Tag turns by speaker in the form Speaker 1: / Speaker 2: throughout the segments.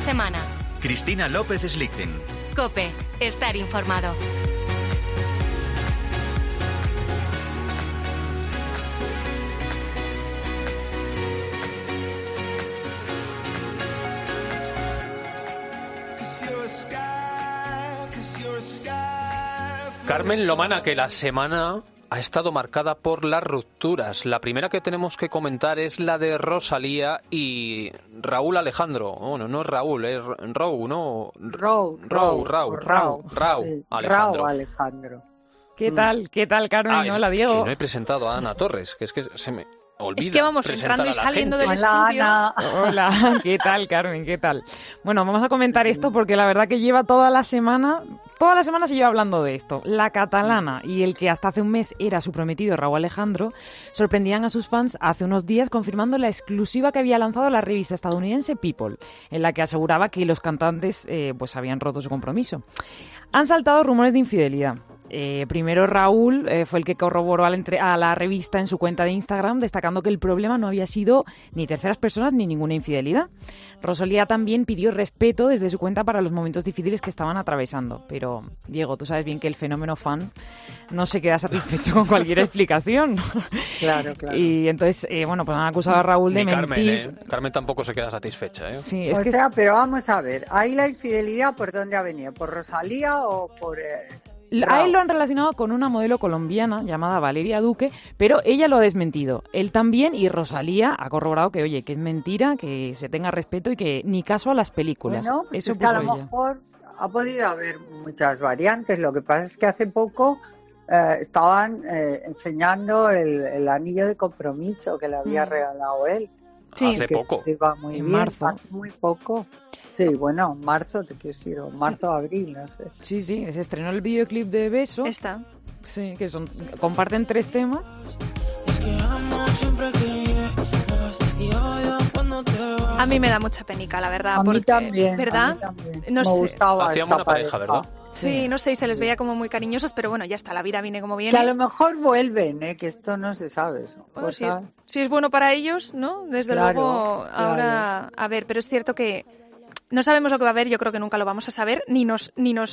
Speaker 1: semana.
Speaker 2: Cristina López Slichting.
Speaker 1: COPE. Estar informado.
Speaker 3: Carmen Lomana, que la semana ha estado marcada por las rupturas. La primera que tenemos que comentar es la de Rosalía y Raúl Alejandro. Bueno, no es Raúl, es Raúl, ¿no? Raúl
Speaker 4: Alejandro.
Speaker 5: ¿Qué tal, Carmen? Hola, Diego.
Speaker 3: Que no he presentado a Ana Torres, que es que se me olvida.
Speaker 6: Es que vamos entrando y saliendo del
Speaker 5: Hola,
Speaker 6: estudio.
Speaker 5: Ana. Hola, ¿qué tal, Carmen? ¿Qué tal? Bueno, vamos a comentar esto porque la verdad que lleva toda la semana se lleva hablando de esto. La catalana y el que hasta hace un mes era su prometido, Raúl Alejandro, sorprendían a sus fans hace unos días confirmando la exclusiva que había lanzado la revista estadounidense People, en la que aseguraba que los cantantes pues habían roto su compromiso. Han saltado rumores de infidelidad. Primero Raúl fue el que corroboró a la revista en su cuenta de Instagram, destacando que el problema no había sido ni terceras personas ni ninguna infidelidad. Rosalía también pidió respeto desde su cuenta para los momentos difíciles que estaban atravesando. Pero, Diego, tú sabes bien que el fenómeno fan no se queda satisfecho con cualquier explicación.
Speaker 4: Claro.
Speaker 5: Y entonces, pues han acusado a Raúl de mentir.
Speaker 3: Carmen tampoco se queda satisfecha, ¿eh?
Speaker 5: Sí,
Speaker 4: pero vamos a ver, ¿ahí la infidelidad por dónde ha venido? ¿Por Rosalía o por...?
Speaker 5: A él lo han relacionado con una modelo colombiana llamada Valeria Duque, pero ella lo ha desmentido. Él también, y Rosalía ha corroborado que, oye, que es mentira, que se tenga respeto y que ni caso a las películas.
Speaker 4: Bueno, pues es que a lo mejor ha podido haber muchas variantes. Lo que pasa es que hace poco estaban enseñando el anillo de compromiso que le había regalado él.
Speaker 3: Sí. Hace poco.
Speaker 4: Iba muy
Speaker 5: en
Speaker 4: bien,
Speaker 5: marzo.
Speaker 4: hace muy poco. Sí, bueno, marzo, te quiero decir, marzo, abril, no sé.
Speaker 5: Sí, se estrenó el videoclip de Beso.
Speaker 6: Está.
Speaker 5: Sí, que comparten 3 temas.
Speaker 6: A mí me da mucha penica, la verdad.
Speaker 4: A mí también.
Speaker 6: ¿Verdad?
Speaker 4: A mí también.
Speaker 6: No sé.
Speaker 4: Gustaba
Speaker 3: hacían buena pareja, ¿verdad?
Speaker 6: Sí, no sé, y se les veía como muy cariñosos, pero bueno, ya está, la vida viene como viene.
Speaker 4: Que a lo mejor vuelven, que esto no se sabe.
Speaker 6: Bueno, si es bueno para ellos, ¿no? Desde luego, ahora, a ver, pero es cierto que no sabemos lo que va a haber, yo creo que nunca lo vamos a saber, ni nos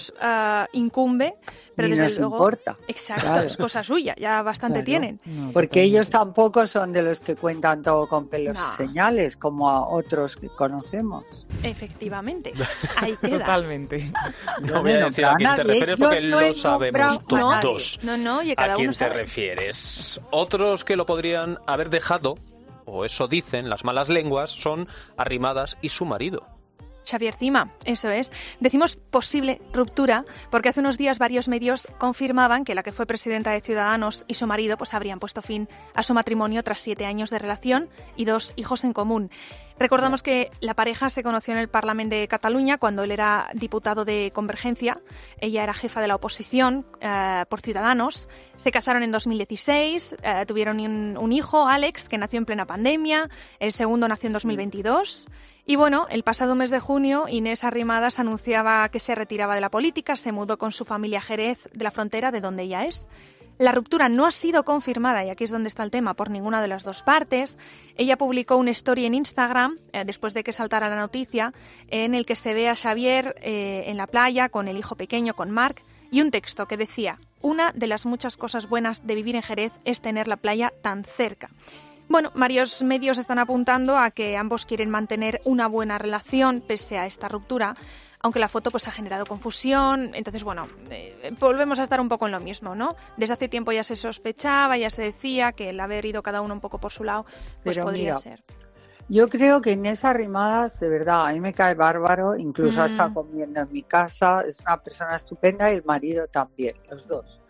Speaker 6: incumbe, pero
Speaker 4: ni
Speaker 6: desde
Speaker 4: nos
Speaker 6: luego
Speaker 4: importa.
Speaker 6: Exacto, es cosa suya, ya bastante tienen.
Speaker 4: No, porque ellos tampoco son de los que cuentan todo con pelos y señales, como a otros que conocemos.
Speaker 6: Efectivamente, ahí queda.
Speaker 5: Totalmente.
Speaker 3: No voy a decir a quién te refieres porque lo sabemos todos.
Speaker 6: No, y cada
Speaker 3: ¿A quién
Speaker 6: uno
Speaker 3: te
Speaker 6: sabe.
Speaker 3: refieres? Otros que lo podrían haber dejado, o eso dicen las malas lenguas, son Arrimadas y su marido.
Speaker 6: Xavier Cima, eso es. Decimos posible ruptura porque hace unos días varios medios confirmaban que la que fue presidenta de Ciudadanos y su marido pues habrían puesto fin a su matrimonio tras 7 años de relación y 2 hijos en común. Recordamos que la pareja se conoció en el Parlamento de Cataluña cuando él era diputado de Convergencia. Ella era jefa de la oposición por Ciudadanos. Se casaron en 2016, tuvieron un hijo, Àlex, que nació en plena pandemia. El segundo nació en 2022. Y bueno, el pasado mes de junio, Inés Arrimadas anunciaba que se retiraba de la política, se mudó con su familia a Jerez de la Frontera, de donde ella es. La ruptura no ha sido confirmada, y aquí es donde está el tema, por ninguna de las dos partes. Ella publicó una story en Instagram, después de que saltara la noticia, en el que se ve a Xavier en la playa con el hijo pequeño, con Marc, y un texto que decía: una de las muchas cosas buenas de vivir en Jerez es tener la playa tan cerca. Bueno, varios medios están apuntando a que ambos quieren mantener una buena relación pese a esta ruptura, aunque la foto pues ha generado confusión. Entonces, bueno, volvemos a estar un poco en lo mismo, ¿no? Desde hace tiempo ya se sospechaba, ya se decía que el haber ido cada uno un poco por su lado, pues
Speaker 4: pero
Speaker 6: podría
Speaker 4: mira,
Speaker 6: ser.
Speaker 4: Yo creo que Inés Arrimadas, de verdad, a mí me cae bárbaro, incluso ha estado comiendo en mi casa, es una persona estupenda, y el marido también, los dos.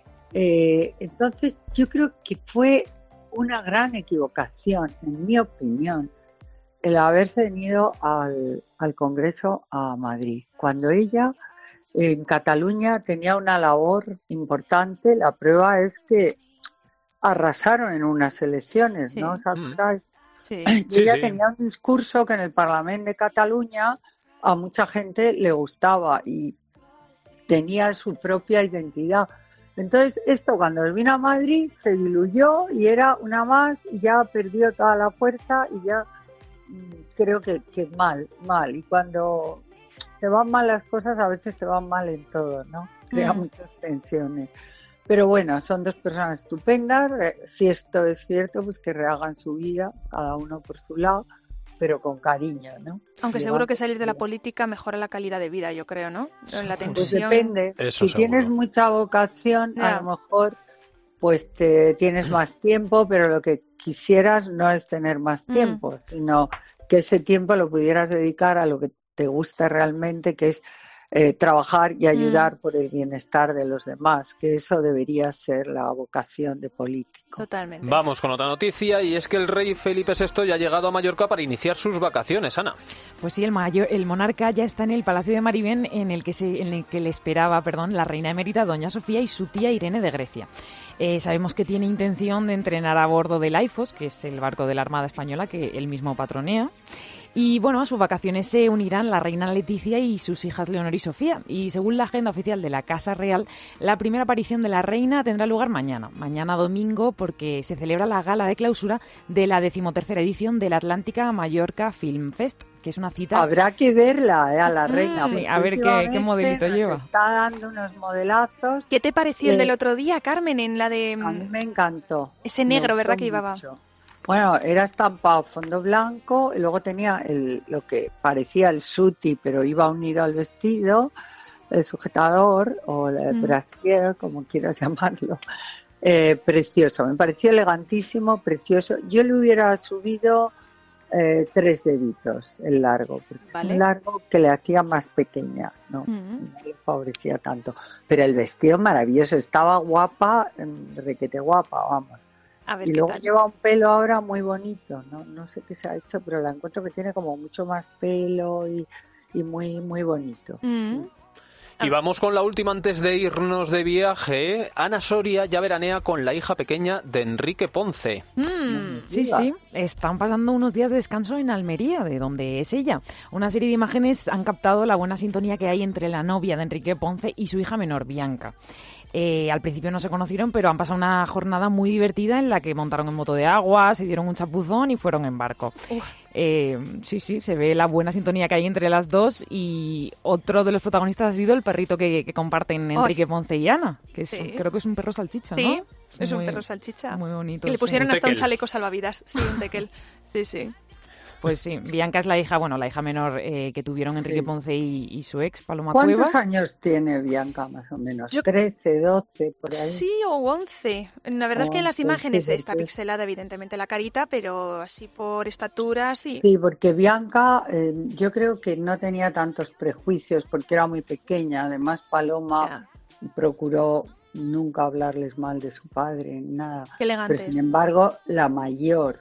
Speaker 4: Entonces, yo creo que fue una gran equivocación, en mi opinión, el haberse venido al Congreso a Madrid. Cuando ella en Cataluña tenía una labor importante, la prueba es que arrasaron en unas elecciones, ¿no? ¿Os acordáis?
Speaker 6: Sí.
Speaker 4: Y ella tenía un discurso que en el Parlamento de Cataluña a mucha gente le gustaba y tenía su propia identidad. Entonces, esto cuando vino a Madrid se diluyó y era una más y ya perdió toda la fuerza y ya creo que mal. Y cuando te van mal las cosas, a veces te van mal en todo, ¿no? Crea muchas tensiones. Pero bueno, son dos personas estupendas. Si esto es cierto, pues que rehagan su vida, cada uno por su lado, pero con cariño, ¿no?
Speaker 6: Aunque seguro que salir de la política mejora la calidad de vida, yo creo, ¿no? En la tensión.
Speaker 4: Pues depende.
Speaker 3: Eso
Speaker 4: si tienes mucha vocación, a lo mejor pues tienes más tiempo, pero lo que quisieras no es tener más tiempo, sino que ese tiempo lo pudieras dedicar a lo que te gusta realmente, que es trabajar y ayudar por el bienestar de los demás, que eso debería ser la vocación de político.
Speaker 6: Totalmente.
Speaker 3: Vamos con otra noticia, y es que el rey Felipe VI ya ha llegado a Mallorca para iniciar sus vacaciones, Ana.
Speaker 5: Pues sí, el monarca ya está en el Palacio de Maribén, en el que le esperaba, la reina emérita doña Sofía y su tía Irene de Grecia. Sabemos que tiene intención de entrenar a bordo del Aifos, que es el barco de la Armada Española que él mismo patronea. Y bueno, a sus vacaciones se unirán la reina Leticia y sus hijas Leonor y Sofía. Y según la agenda oficial de la Casa Real, la primera aparición de la reina tendrá lugar mañana domingo, porque se celebra la gala de clausura de la 13ª edición del Atlántica Mallorca Film Fest, que es una cita...
Speaker 4: Habrá que verla a la reina.
Speaker 5: Sí, a ver qué modelito lleva.
Speaker 4: Está dando unos modelazos.
Speaker 6: ¿Qué te pareció el del otro día, Carmen, en la de...
Speaker 4: A mí me encantó.
Speaker 6: Ese negro, ¿verdad? Que llevaba.
Speaker 4: Bueno, era estampado fondo blanco y luego tenía lo que parecía el suti, pero iba unido al vestido, el sujetador o el brasier, como quieras llamarlo. Precioso, me pareció elegantísimo, precioso. Yo le hubiera subido 3 deditos el largo, porque es un largo que le hacía más pequeña, no le favorecía tanto. Pero el vestido maravilloso, estaba guapa, requete guapa, vamos. Y luego lleva un pelo ahora muy bonito, no sé qué se ha hecho, pero la encuentro que tiene como mucho más pelo y muy, muy bonito.
Speaker 3: Y vamos con la última antes de irnos de viaje. Ana Soria ya veranea con la hija pequeña de Enrique Ponce.
Speaker 5: Sí, están pasando unos días de descanso en Almería, de donde es ella. Una serie de imágenes han captado la buena sintonía que hay entre la novia de Enrique Ponce y su hija menor, Bianca. Al principio no se conocieron, pero han pasado una jornada muy divertida en la que montaron en moto de agua, se dieron un chapuzón y fueron en barco. Sí, se ve la buena sintonía que hay entre las dos, y otro de los protagonistas ha sido el perrito que comparten Enrique Ponce y Ana, que creo que es un perro salchicha, ¿no?
Speaker 6: Sí, es un perro salchicha.
Speaker 5: Muy bonito.
Speaker 6: Y le pusieron hasta un chaleco salvavidas. Sí, un tequel. Sí.
Speaker 5: Pues sí, Bianca es la hija menor que tuvieron Enrique Ponce y su ex, Paloma
Speaker 4: Cuevas.
Speaker 5: ¿Cuántos
Speaker 4: años tiene Bianca, más o menos? 13, 12, por ahí.
Speaker 6: Sí, o 11. La verdad es que en las imágenes está pixelada, evidentemente, la carita, pero así por estatura, sí.
Speaker 4: Sí, porque Bianca yo creo que no tenía tantos prejuicios, porque era muy pequeña. Además, Paloma procuró nunca hablarles mal de su padre, nada.
Speaker 6: Qué elegante.
Speaker 4: Pero sin embargo, la mayor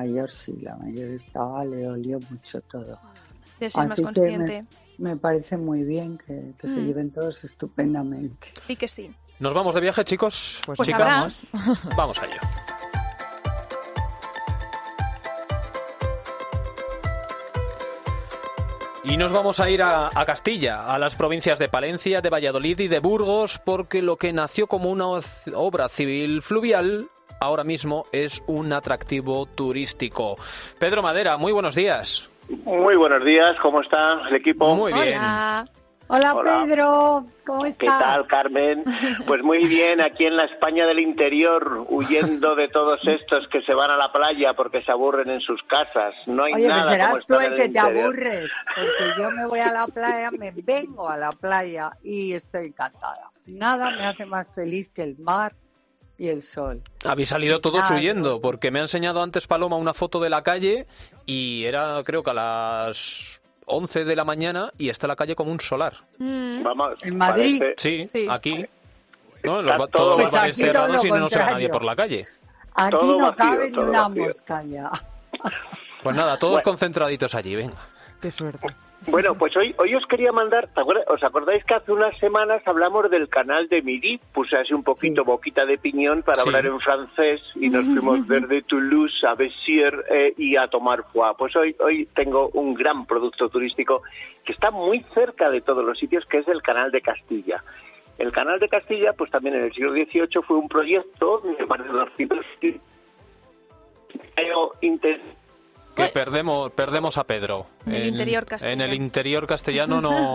Speaker 4: estaba, le dolió mucho todo.
Speaker 6: De ser más consciente.
Speaker 4: Me parece muy bien que se lleven todos estupendamente.
Speaker 6: Y que sí.
Speaker 3: ¿Nos vamos de viaje, chicos?
Speaker 6: Pues
Speaker 3: chicas, vamos allá. Y nos vamos a ir a Castilla, a las provincias de Palencia, de Valladolid y de Burgos, porque lo que nació como una obra civil fluvial ahora mismo es un atractivo turístico. Pedro Madera, muy buenos días.
Speaker 7: Muy buenos días, ¿cómo está el equipo?
Speaker 3: Muy bien.
Speaker 4: Hola Pedro, ¿cómo estás?
Speaker 7: ¿Qué tal, Carmen? Pues muy bien, aquí en la España del interior, huyendo de todos estos que se van a la playa porque se aburren en sus casas. No hay nada.
Speaker 4: Oye, serás tú el que te
Speaker 7: interior.
Speaker 4: aburres, porque yo me voy a la playa, me vengo a la playa y estoy encantada. Nada me hace más feliz que el mar y el sol.
Speaker 3: Habéis salido todos huyendo, porque me ha enseñado antes Paloma una foto de la calle y era, creo que a las 11 de la mañana, y está la calle como un solar.
Speaker 7: Vamos,
Speaker 4: ¿En Madrid?
Speaker 7: parece...
Speaker 3: Sí, aquí. No,
Speaker 7: todo
Speaker 3: los bares
Speaker 4: aquí todo
Speaker 3: cerrados y
Speaker 4: lo
Speaker 3: no se ve nadie
Speaker 4: contrario.
Speaker 3: por la calle.
Speaker 4: Aquí
Speaker 7: Todo
Speaker 4: no
Speaker 7: vacío,
Speaker 4: cabe ni
Speaker 7: todo
Speaker 4: una
Speaker 7: vacío.
Speaker 4: mosca ya.
Speaker 3: Pues nada, todos concentraditos allí, venga.
Speaker 5: Qué suerte.
Speaker 7: Bueno, pues hoy os quería mandar, ¿os acordáis que hace unas semanas hablamos del canal de Midi? Puse así un poquito boquita de piñón para hablar en francés y nos fuimos desde Toulouse a Béziers y a tomar foie. Pues hoy tengo un gran producto turístico que está muy cerca de todos los sitios, que es el Canal de Castilla. El Canal de Castilla, pues también en el siglo XVIII fue un proyecto de más de 200
Speaker 3: que perdemos a Pedro.
Speaker 6: En el interior castellano.
Speaker 3: En el interior castellano no...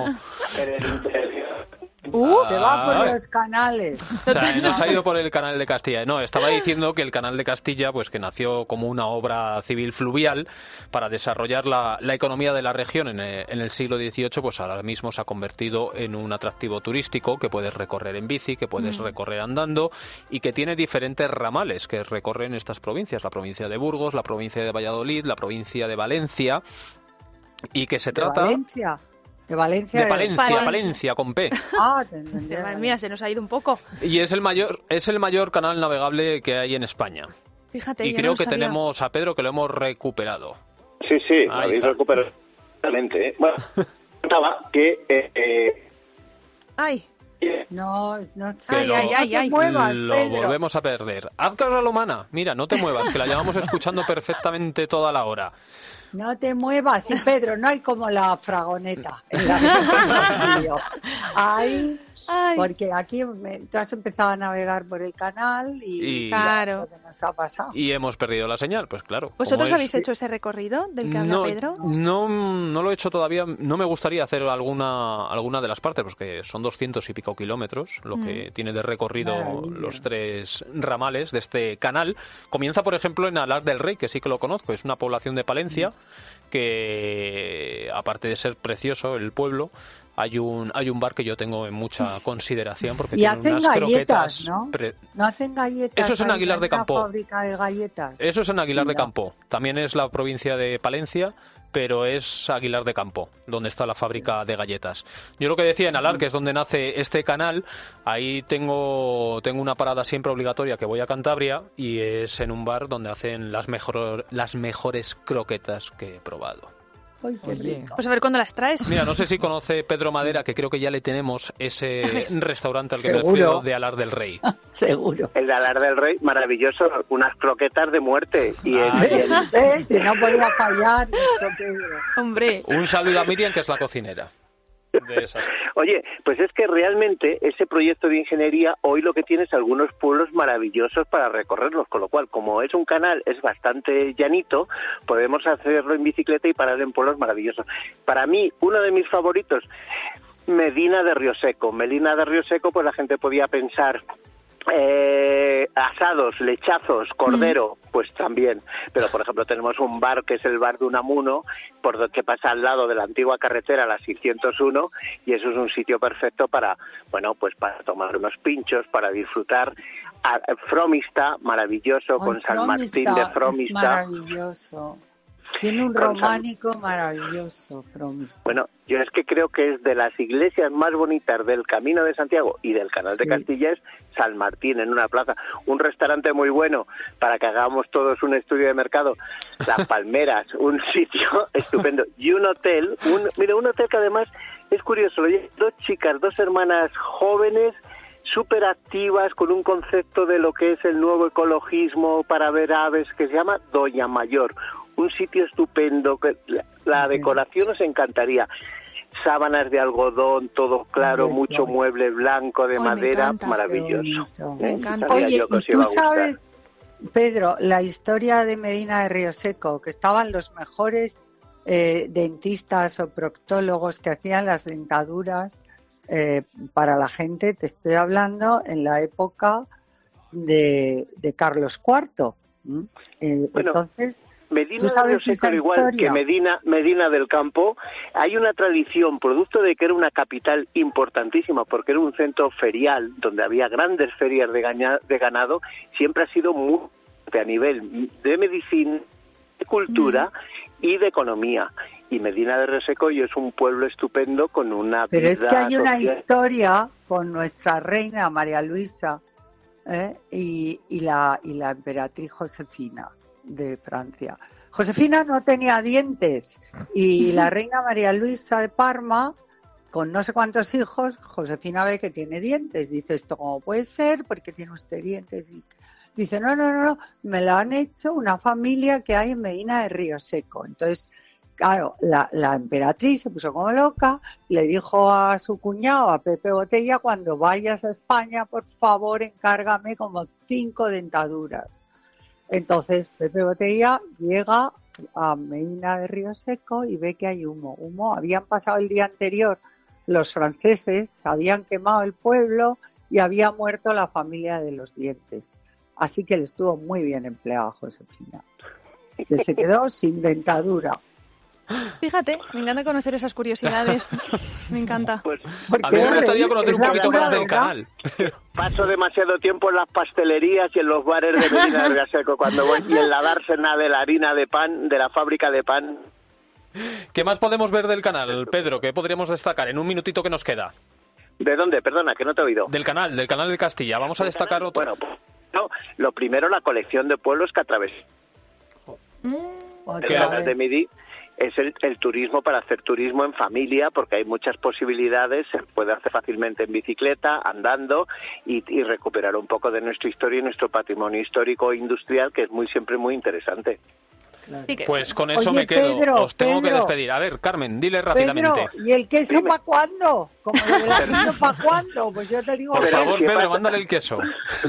Speaker 4: Se va por los canales.
Speaker 3: O sea, nos ha ido por el canal de Castilla. No, estaba diciendo que el canal de Castilla, pues que nació como una obra civil fluvial para desarrollar la economía de la región en el siglo XVIII, pues ahora mismo se ha convertido en un atractivo turístico que puedes recorrer en bici, que puedes recorrer andando y que tiene diferentes ramales que recorren estas provincias, la provincia de Burgos, la provincia de Valladolid, la provincia de Valencia, y que se trata...
Speaker 4: De Valencia.
Speaker 3: Palencia, con P.
Speaker 6: Madre mía, se nos ha ido un poco.
Speaker 3: Y es el mayor canal navegable que hay en España.
Speaker 6: Fíjate,
Speaker 3: y creo que tenemos a Pedro que lo hemos recuperado.
Speaker 7: Sí, lo habéis recuperado totalmente. Bueno, contaba que...
Speaker 6: ¡Ay!
Speaker 4: No sé.
Speaker 6: Ay.
Speaker 4: No te muevas,
Speaker 3: lo
Speaker 4: Pedro.
Speaker 3: volvemos a perder. Haz caso a la humana. Mira, no te muevas, que la llevamos escuchando perfectamente toda la hora.
Speaker 4: No te muevas, sí, Pedro, no hay como la fragoneta en la Ahí, porque aquí tú has empezado a navegar por el canal y
Speaker 6: claro,
Speaker 4: lo que nos ha pasado.
Speaker 3: Y hemos perdido la señal, pues claro.
Speaker 6: ¿Vosotros habéis hecho ese recorrido del que habla Pedro?
Speaker 3: No lo he hecho todavía. No me gustaría hacer alguna de las partes, porque son 200 y pico kilómetros lo que tiene de recorrido los 3 ramales de este canal. Comienza, por ejemplo, en Alar del Rey, que sí que lo conozco, es una población de Palencia, que aparte de ser precioso el pueblo, hay un bar que yo tengo en mucha consideración porque
Speaker 4: y
Speaker 3: tiene
Speaker 4: hacen
Speaker 3: unas
Speaker 4: galletas,
Speaker 3: croquetas.
Speaker 4: ¿No hacen galletas?
Speaker 3: Eso es en Aguilar de Campo.
Speaker 4: Una fábrica de galletas.
Speaker 3: Eso es en Aguilar de Campo. También es la provincia de Palencia, pero es Aguilar de Campo, donde está la fábrica de galletas. Yo lo que decía, en Alar, que es donde nace este canal, ahí tengo una parada siempre obligatoria que voy a Cantabria, y es en un bar donde hacen las mejores croquetas que he probado.
Speaker 4: Ay, qué rico.
Speaker 6: Pues a ver cuándo las traes.
Speaker 3: Mira, no sé si conoce Pedro Madera, que creo que ya le tenemos ese restaurante al que me refiero, de Alar del Rey.
Speaker 4: Seguro.
Speaker 7: El de Alar del Rey, maravilloso, unas croquetas de muerte. Y
Speaker 4: si no podía fallar.
Speaker 6: Hombre.
Speaker 3: Un saludo a Miriam, que es la cocinera de esas.
Speaker 7: Oye, pues es que realmente ese proyecto de ingeniería hoy lo que tiene es algunos pueblos maravillosos para recorrerlos, con lo cual, como es un canal, es bastante llanito, podemos hacerlo en bicicleta y parar en pueblos maravillosos. Para mí, uno de mis favoritos, Medina de Rioseco. Medina de Rioseco, pues la gente podía pensar... asados, lechazos, cordero, pues también. Pero, por ejemplo, tenemos un bar que es el bar de Unamuno, que pasa al lado de la antigua carretera, la 601, y eso es un sitio perfecto para tomar unos pinchos, para disfrutar. Fromista, maravilloso, con San Martín de Fromista.
Speaker 4: Maravilloso. Tiene un románico maravilloso, Fromista.
Speaker 7: Bueno, yo es que creo que es de las iglesias más bonitas del Camino de Santiago y del Canal de Castilla es San Martín, en una plaza. Un restaurante muy bueno para que hagamos todos un estudio de mercado. Las Palmeras, un sitio estupendo. Y un hotel, un hotel que además es curioso. Lo llevan 2 chicas, 2 hermanas jóvenes, súper activas, con un concepto de lo que es el nuevo ecologismo para ver aves, que se llama Doña Mayor. Un sitio estupendo, que la decoración os encantaría. Sábanas de algodón, todo claro, mucho mueble blanco de madera, maravilloso.
Speaker 6: Me encanta.
Speaker 4: Oye, ¿y tú sabes, Pedro, la historia de Medina de Rioseco, que estaban los mejores dentistas o proctólogos que hacían las dentaduras para la gente? Te estoy hablando en la época de Carlos IV. Entonces...
Speaker 7: Medina de Rioseco, igual que Medina del Campo, hay una tradición, producto de que era una capital importantísima, porque era un centro ferial, donde había grandes ferias de ganado, siempre ha sido muy a nivel de medicina, de cultura y de economía. Y Medina de Rioseco es un pueblo estupendo con una
Speaker 4: Pero
Speaker 7: vida
Speaker 4: es que hay una
Speaker 7: social.
Speaker 4: historia con nuestra reina María Luisa y la emperatriz Josefina de Francia. Josefina no tenía dientes y la reina María Luisa de Parma, con no sé cuántos hijos, Josefina ve que tiene dientes. Dice, ¿esto cómo puede ser? ¿Por qué tiene usted dientes? Y dice, no, me lo han hecho una familia que hay en Medina de Rioseco. Entonces, claro, la emperatriz se puso como loca, le dijo a su cuñado, a Pepe Botella, cuando vayas a España, por favor, encárgame como 5 dentaduras. Entonces Pepe Botella llega a Medina de Río Seco y ve que hay humo. Habían pasado el día anterior los franceses, habían quemado el pueblo y había muerto la familia de los Dientes. Así que le estuvo muy bien empleado a Josefina, que se quedó sin dentadura.
Speaker 6: Fíjate, me encanta conocer esas curiosidades. Me encanta.
Speaker 7: Pues,
Speaker 3: a mí me gustaría conocer un poquito más del canal.
Speaker 7: Paso demasiado tiempo en las pastelerías y en los bares de Medina de Río Seco cuando voy, y en la dársena de la harina de pan, de la fábrica de pan.
Speaker 3: ¿Qué más podemos ver del canal, Pedro? ¿Qué podríamos destacar en un minutito que nos queda?
Speaker 7: ¿De dónde? Perdona, que no te he oído.
Speaker 3: Del canal de Castilla. Vamos a destacar otro.
Speaker 7: Bueno, no, lo primero, la colección de pueblos que atravesó. El canal de Midi es el turismo para hacer turismo en familia, porque hay muchas posibilidades, se puede hacer fácilmente en bicicleta, andando y recuperar un poco de nuestra historia y nuestro patrimonio histórico e industrial, que es siempre muy interesante.
Speaker 3: Pues con eso me quedo.
Speaker 4: Pedro,
Speaker 3: Os tengo que despedir. A ver, Carmen, dile rápidamente.
Speaker 4: Pedro, ¿y el queso para cuándo? Como lo del arroz, ¿para cuándo? Pues yo te digo...
Speaker 3: Por favor, Pedro,
Speaker 7: pasa?
Speaker 3: mándale el queso.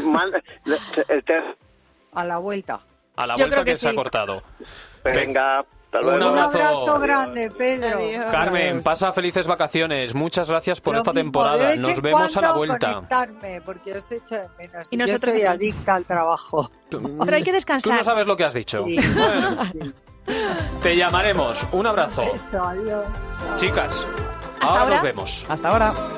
Speaker 4: A la vuelta.
Speaker 3: A la
Speaker 6: Yo
Speaker 3: vuelta
Speaker 6: creo que
Speaker 3: que se ha
Speaker 6: sí.
Speaker 3: cortado.
Speaker 7: Venga, hasta luego.
Speaker 3: Un
Speaker 4: Un
Speaker 3: abrazo.
Speaker 4: abrazo grande, Pedro.
Speaker 6: Adiós.
Speaker 3: Carmen, pasa felices vacaciones. Muchas gracias por
Speaker 4: Lo
Speaker 3: esta
Speaker 4: mismo,
Speaker 3: temporada.
Speaker 4: de vez
Speaker 3: Nos
Speaker 4: en
Speaker 3: vemos a la
Speaker 4: cuando
Speaker 3: vuelta.
Speaker 4: Conectarme, porque os echo de menos.
Speaker 6: Y
Speaker 4: Yo
Speaker 6: nosotros
Speaker 4: soy
Speaker 6: también.
Speaker 4: adicta al trabajo.
Speaker 6: Pero hay que
Speaker 3: Tú
Speaker 6: descansar.
Speaker 3: no sabes lo que has dicho.
Speaker 4: Sí.
Speaker 3: Bueno,
Speaker 4: Sí.
Speaker 3: te llamaremos. Un abrazo.
Speaker 4: Eso, adiós.
Speaker 3: Chicas,
Speaker 6: Hasta
Speaker 3: ahora
Speaker 6: ahora.
Speaker 3: nos vemos.
Speaker 5: Hasta ahora.